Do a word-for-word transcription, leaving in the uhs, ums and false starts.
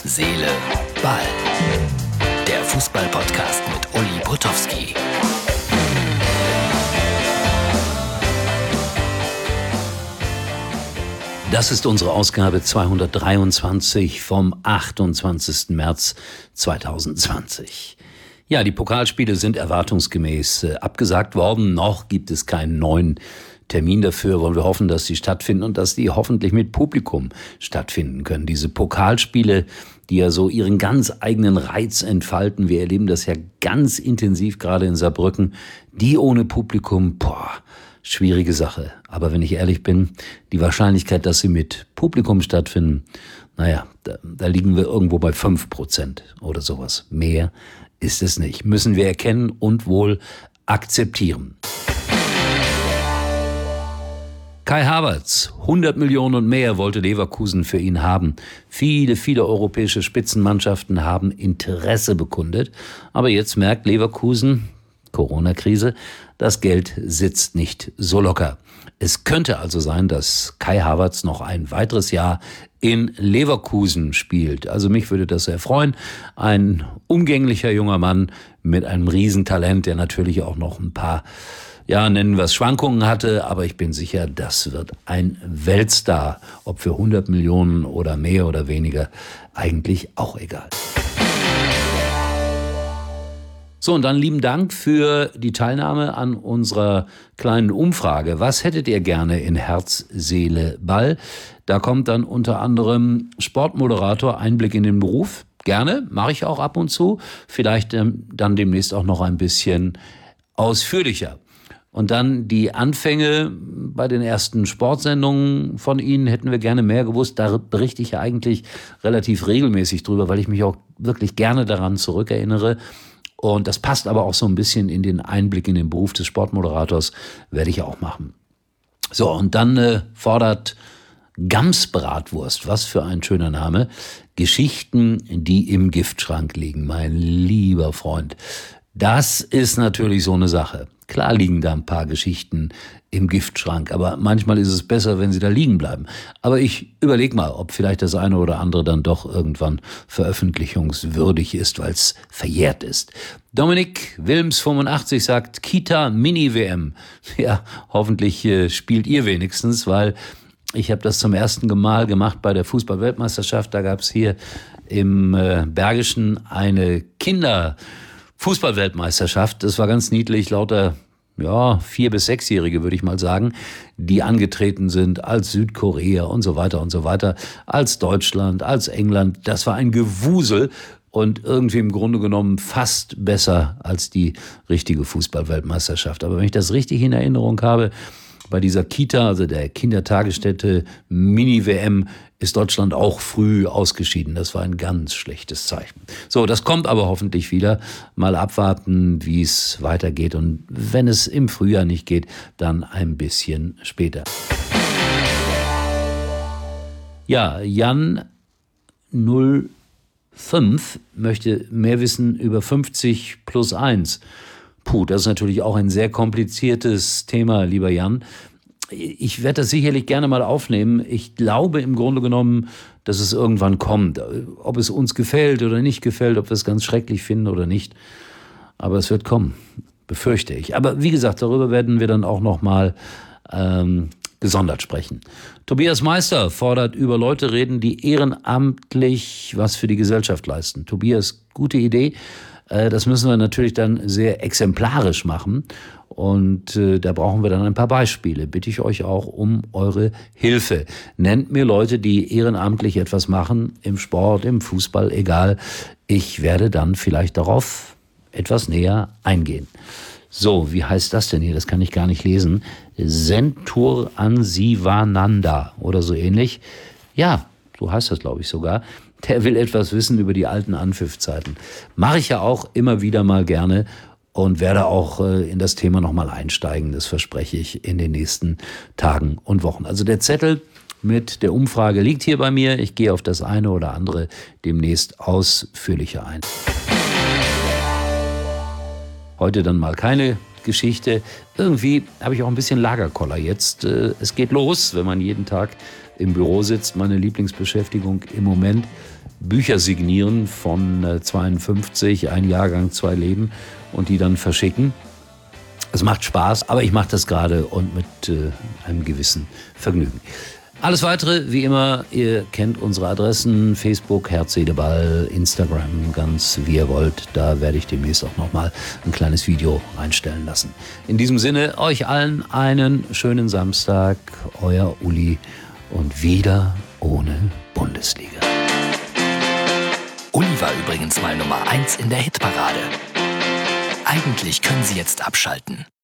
Seele, Ball. Der Fußball-Podcast mit Uli Potowski. Das ist unsere Ausgabe zweihundertdreiundzwanzig vom achtundzwanzigsten März zweitausendzwanzig. Ja, die Pokalspiele sind erwartungsgemäß äh, abgesagt worden. Noch gibt es keinen neuen Termin dafür. Wollen wir hoffen, dass sie stattfinden und dass die hoffentlich mit Publikum stattfinden können. Diese Pokalspiele, die ja so ihren ganz eigenen Reiz entfalten. Wir erleben das ja ganz intensiv gerade in Saarbrücken. Die ohne Publikum, boah, schwierige Sache. Aber wenn ich ehrlich bin, die Wahrscheinlichkeit, dass sie mit Publikum stattfinden, naja, da, da liegen wir irgendwo bei fünf Prozent oder sowas. Mehr ist es nicht. Müssen wir erkennen und wohl akzeptieren. Kai Havertz, hundert Millionen und mehr wollte Leverkusen für ihn haben. Viele, viele europäische Spitzenmannschaften haben Interesse bekundet. Aber jetzt merkt Leverkusen, Corona-Krise, das Geld sitzt nicht so locker. Es könnte also sein, dass Kai Havertz noch ein weiteres Jahr in Leverkusen spielt. Also mich würde das sehr freuen. Ein umgänglicher junger Mann mit einem Riesentalent, der natürlich auch noch ein paar, ja, nennen wir es Schwankungen hatte, aber ich bin sicher, das wird ein Weltstar. Ob für hundert Millionen oder mehr oder weniger, eigentlich auch egal. So, und dann lieben Dank für die Teilnahme an unserer kleinen Umfrage. Was hättet ihr gerne in Herz, Seele, Ball? Da kommt dann unter anderem Sportmoderator, Einblick in den Beruf. Gerne, mache ich auch ab und zu. Vielleicht ähm, dann demnächst auch noch ein bisschen ausführlicher. Und dann die Anfänge bei den ersten Sportsendungen von Ihnen hätten wir gerne mehr gewusst. Da berichte ich ja eigentlich relativ regelmäßig drüber, weil ich mich auch wirklich gerne daran zurückerinnere. Und das passt aber auch so ein bisschen in den Einblick in den Beruf des Sportmoderators, werde ich auch machen. So, und dann äh, fordert Gamsbratwurst, was für ein schöner Name, Geschichten, die im Giftschrank liegen, mein lieber Freund. Das ist natürlich so eine Sache. Klar liegen da ein paar Geschichten im Giftschrank, aber manchmal ist es besser, wenn sie da liegen bleiben. Aber ich überlege mal, ob vielleicht das eine oder andere dann doch irgendwann veröffentlichungswürdig ist, weil es verjährt ist. Dominik Wilms fünfundachtzig sagt, Kita Mini-W M. Ja, hoffentlich äh, spielt ihr wenigstens, weil ich habe das zum ersten Mal gemacht bei der Fußball-Weltmeisterschaft. Da gab es hier im äh, Bergischen eine Kinder- Fußball-Weltmeisterschaft, das war ganz niedlich, lauter ja, vier- bis sechsjährige, würde ich mal sagen, die angetreten sind als Südkorea und so weiter und so weiter, als Deutschland, als England. Das war ein Gewusel und irgendwie im Grunde genommen fast besser als die richtige Fußball-Weltmeisterschaft. Aber wenn ich das richtig in Erinnerung habe, bei dieser Kita, also der Kindertagesstätte Mini-W M, ist Deutschland auch früh ausgeschieden. Das war ein ganz schlechtes Zeichen. So, das kommt aber hoffentlich wieder. Mal abwarten, wie es weitergeht. Und wenn es im Frühjahr nicht geht, dann ein bisschen später. Ja, Jan null fünf möchte mehr wissen über fünfzig plus eins. Puh, das ist natürlich auch ein sehr kompliziertes Thema, lieber Jan. Ich werde das sicherlich gerne mal aufnehmen. Ich glaube im Grunde genommen, dass es irgendwann kommt. Ob es uns gefällt oder nicht gefällt, ob wir es ganz schrecklich finden oder nicht. Aber es wird kommen, befürchte ich. Aber wie gesagt, darüber werden wir dann auch noch mal ähm, gesondert sprechen. Tobias Meister fordert über Leute reden, die ehrenamtlich was für die Gesellschaft leisten. Tobias, gute Idee. Das müssen wir natürlich dann sehr exemplarisch machen und äh, da brauchen wir dann ein paar Beispiele. Bitte ich euch auch um eure Hilfe. Nennt mir Leute, die ehrenamtlich etwas machen, im Sport, im Fußball, egal. Ich werde dann vielleicht darauf etwas näher eingehen. So, wie heißt das denn hier? Das kann ich gar nicht lesen. Sentur Ansivananda oder so ähnlich. Ja, so heißt das, glaube ich, sogar. Der will etwas wissen über die alten Anpfiffzeiten. Mache ich ja auch immer wieder mal gerne und werde auch äh, in das Thema nochmal einsteigen. Das verspreche ich in den nächsten Tagen und Wochen. Also der Zettel mit der Umfrage liegt hier bei mir. Ich gehe auf das eine oder andere demnächst ausführlicher ein. Heute dann mal keine Geschichte. Irgendwie habe ich auch ein bisschen Lagerkoller jetzt. Es geht los, wenn man jeden Tag im Büro sitzt. Meine Lieblingsbeschäftigung im Moment, Bücher signieren von äh, zweiundfünfzig, ein Jahrgang, zwei Leben und die dann verschicken. Es macht Spaß, aber ich mache das gerade und mit äh, einem gewissen Vergnügen. Alles Weitere, wie immer, ihr kennt unsere Adressen, Facebook, Herz, Seele, Ball, Instagram, ganz wie ihr wollt. Da werde ich demnächst auch nochmal ein kleines Video reinstellen lassen. In diesem Sinne, euch allen einen schönen Samstag, euer Uli und wieder ohne Bundesliga. Uli war übrigens mal Nummer eins in der Hitparade. Eigentlich können Sie jetzt abschalten.